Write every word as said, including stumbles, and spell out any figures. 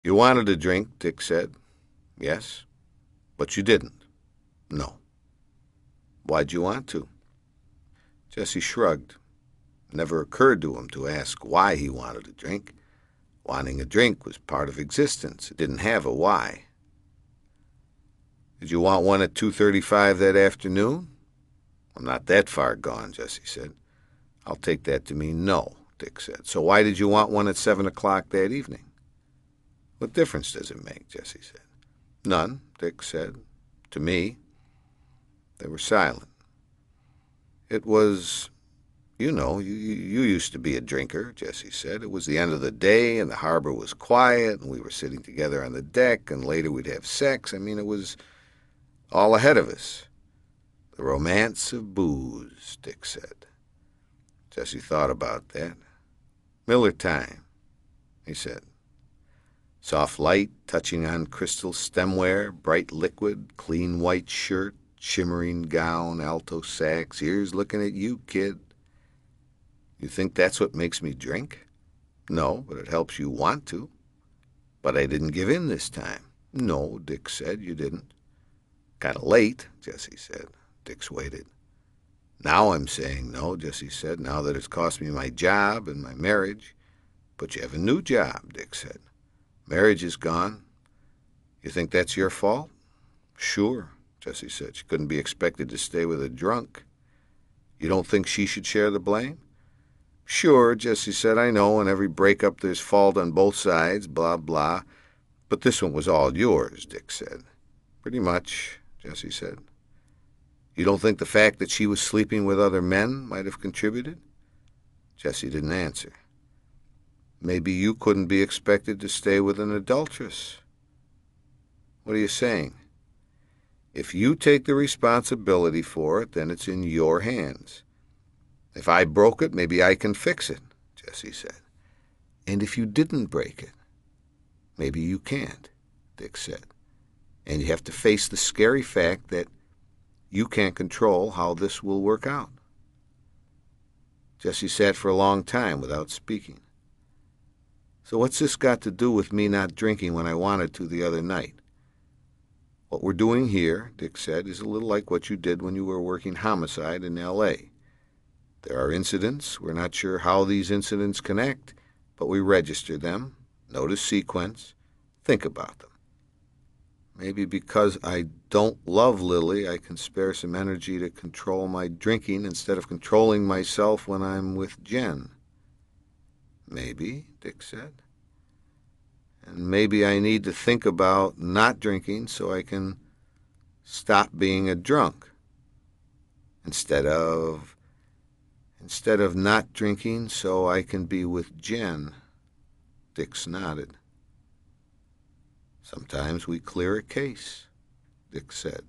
You wanted a drink, Dick said. Yes, but you didn't. No. Why'd you want to? Jesse shrugged. It never occurred to him to ask why he wanted a drink. Wanting a drink was part of existence. It didn't have a why. Did you want one at two thirty-five that afternoon? I'm not that far gone, Jesse said. I'll take that to mean no, Dick said. So why did you want one at seven o'clock that evening? What difference does it make, Jesse said. None, Dick said. To me. They were silent. It was, you know, you, you used to be a drinker, Jesse said. It was the end of the day, and the harbor was quiet, and we were sitting together on the deck, and later we'd have sex. I mean, it was all ahead of us. The romance of booze, Dick said. Jesse thought about that. Miller time, he said. Soft light touching on crystal stemware, bright liquid, clean white shirt, shimmering gown, alto sax, ears looking at you, kid. You think that's what makes me drink? No, but it helps you want to. But I didn't give in this time. No, Dick said, you didn't. Kind of late, Jesse said. Dick's waited. Now I'm saying no, Jesse said, now that it's cost me my job and my marriage. But you have a new job, Dick said. Marriage is gone. You think that's your fault? Sure, Jesse said. She couldn't be expected to stay with a drunk. You don't think she should share the blame? Sure, Jesse said. I know in every breakup there's fault on both sides, blah, blah. But this one was all yours, Dick said. Pretty much, Jesse said. You don't think the fact that she was sleeping with other men might have contributed? Jesse didn't answer. Maybe you couldn't be expected to stay with an adulteress. What are you saying? If you take the responsibility for it, then it's in your hands. If I broke it, maybe I can fix it, Jesse said. And if you didn't break it, maybe you can't, Dick said. And you have to face the scary fact that you can't control how this will work out. Jesse sat for a long time without speaking. So what's this got to do with me not drinking when I wanted to the other night? What we're doing here, Dick said, is a little like what you did when you were working homicide in L A. There are incidents. We're not sure how these incidents connect, but we register them, notice sequence, think about them. Maybe because I don't love Lily, I can spare some energy to control my drinking instead of controlling myself when I'm with Jen. Maybe, Dick said. And maybe I need to think about not drinking so I can stop being a drunk. Instead of... Instead of not drinking so I can be with Jen. Dick nodded. Sometimes we clear a case, Dick said.